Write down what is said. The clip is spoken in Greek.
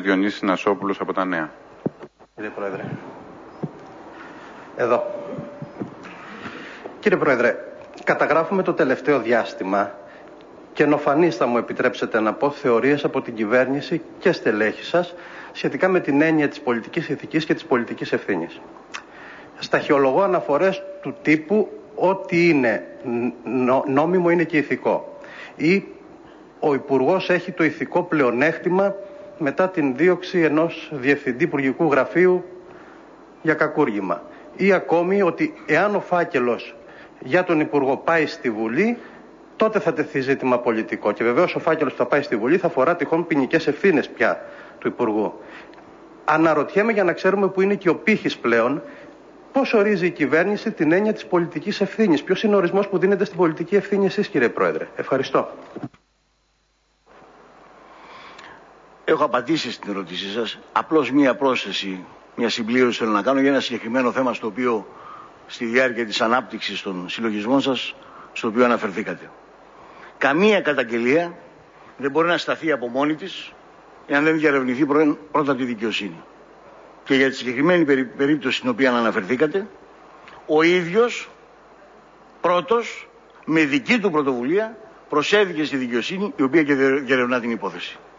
Διονύσης Νασόπουλος από τα Νέα. Κύριε Πρόεδρε. Εδώ. Κύριε Πρόεδρε, καταγράφουμε το τελευταίο διάστημα και ενοφανείς, θα μου επιτρέψετε να πω, θεωρίες από την κυβέρνηση και στελέχη σας σχετικά με την έννοια της πολιτικής ηθικής και της πολιτικής ευθύνης. Σταχυολογώ αναφορές του τύπου ότι είναι νόμιμο είναι και ηθικό. Ή ο Υπουργός έχει το ηθικό πλεονέκτημα μετά την δίωξη ενός διευθυντή υπουργικού γραφείου για κακούργημα. Ή ακόμη ότι εάν ο φάκελος για τον Υπουργό πάει στη Βουλή, τότε θα τεθεί ζήτημα πολιτικό. Και βεβαίως ο φάκελος που θα πάει στη Βουλή θα αφορά τυχόν ποινικές ευθύνες πια του Υπουργού. Αναρωτιέμαι, για να ξέρουμε που είναι και ο πύχης πλέον, πώς ορίζει η κυβέρνηση την έννοια της πολιτικής ευθύνης. Ποιος είναι ο ορισμός που δίνετε στην πολιτική ευθύνη εσείς, κύριε Πρόεδρε? Ευχαριστώ. Έχω απαντήσει στην ερώτησή σας. Απλώς μία πρόσθεση, μία συμπλήρωση θέλω να κάνω για ένα συγκεκριμένο θέμα στο οποίο στη διάρκεια της ανάπτυξης των συλλογισμών σας, στο οποίο αναφερθήκατε. Καμία καταγγελία δεν μπορεί να σταθεί από μόνη της εάν δεν διαρευνηθεί πρώτα από τη δικαιοσύνη. Και για τη συγκεκριμένη περίπτωση στην οποία αναφερθήκατε, ο ίδιος πρώτος με δική του πρωτοβουλία προσέδικε στη δικαιοσύνη, η οποία και διερευνά την υπόθεση.